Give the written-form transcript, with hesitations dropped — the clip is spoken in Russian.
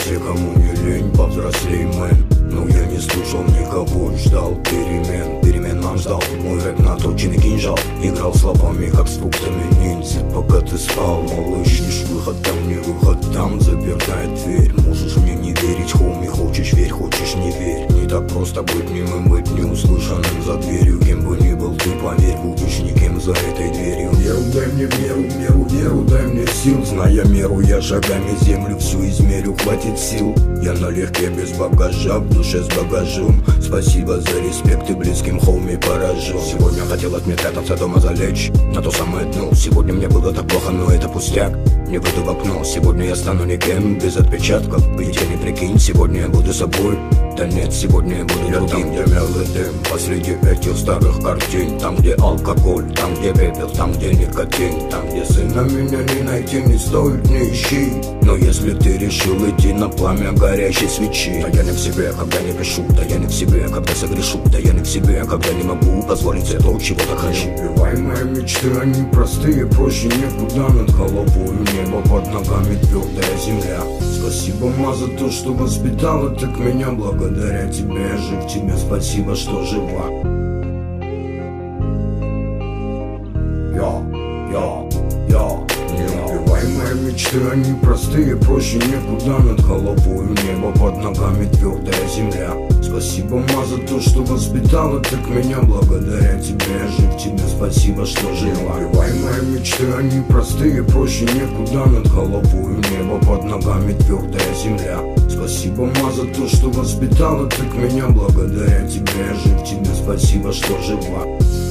те, кому не лень, повзрослей, мэн. Но я не слушал никого и ждал перемен. Перемен нам ждал мой рэп, наточенный кинжал. Играл словами, как с фруктами ниндзя. Пока ты спал, малыш, ищешь выход, там не выход, там запертая дверь. Можешь мне не верить, хоми, хочешь верь, хочешь не верь. Не так просто быть немым, быть неуслышанным за дверью. Кем бы ни был ты, поверь, будешь никем за этой дверью. Веру дай мне веру дай мне сил. Зная меру, я шагами землю всю измерю, хватит сил. Я налегке без багажа, в душе с багажом. Спасибо за респект и близким хоми поражен. Сегодня хотел отметаться дома залечь на то самое дно. Сегодня мне было так плохо, но это пустяк. Не выйду в окно, сегодня я стану никем, без отпечатков. Ведь я не прикинь, сегодня я буду собой. Да нет, сегодня я буду другим. Там, где мелый дым, посреди этих старых картин. Там, где алкоголь, там, где пепел, там, где никотин. Там, где сына меня не найти, не стоит, не ищи. Но если ты решил идти на пламя горящей свечи. Да я не в себе, когда не пишу, да я не в себе, когда согрешу. Да я не в себе, когда не могу позволить себе то, чего-то хочу. Убивай мои мечты, они простые, проще некуда. Над головой небо, под ногами твердая земля. Спасибо, ма, за то, что воспитала так меня. Благодаря тебе я жив, тебе спасибо, что жива. Не убивай мои мечты, они простые, проще некуда. Над головой небо, под ногами твердая земля. Спасибо, ма, за то, что воспитала так меня. Благодаря тебе я жив, тебе спасибо, что жива. Не убивай мои мечты, они простые, проще некуда. Над головой небо, под ногами твердая земля. Спасибо, ма, за то, что воспитала так меня. Благодаря тебе я жив, тебе спасибо, что жива.